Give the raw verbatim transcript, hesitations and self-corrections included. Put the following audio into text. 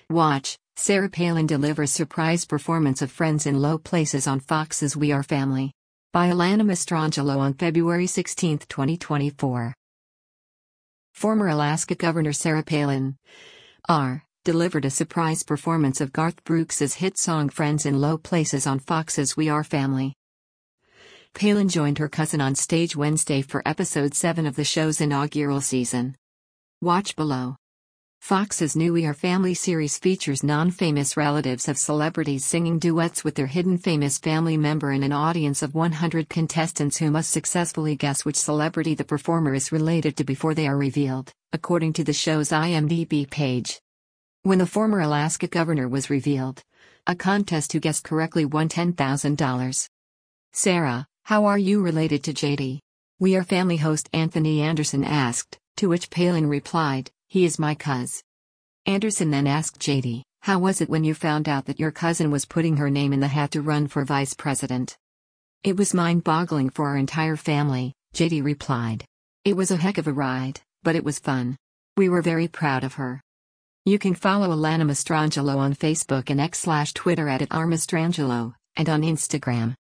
Watch, Sarah Palin delivers surprise performance of Friends in Low Places on Fox's We Are Family. By Alana Mastrangelo on February sixteenth, twenty twenty-four. Former Alaska Governor Sarah Palin R. delivered a surprise performance of Garth Brooks's hit song Friends in Low Places on Fox's We Are Family. Palin joined her cousin on stage Wednesday for episode seven of the show's inaugural season. Watch below. Fox's new We Are Family series features non-famous relatives of celebrities singing duets with their hidden famous family member and an audience of one hundred contestants who must successfully guess which celebrity the performer is related to before they are revealed, according to the show's I M D B page. When the former Alaska governor was revealed, a contest who guessed correctly won ten thousand dollars. "Sarah, how are you related to J D?" We Are Family host Anthony Anderson asked, to which Palin replied, "He is my cuz." Anderson then asked J D, "How was it when you found out that your cousin was putting her name in the hat to run for vice president?" "It was mind-boggling for our entire family," J D replied. "It was a heck of a ride, but it was fun. We were very proud of her." You can follow Alana Mastrangelo on Facebook and X slash Twitter at, at rmastrangelo, and on Instagram.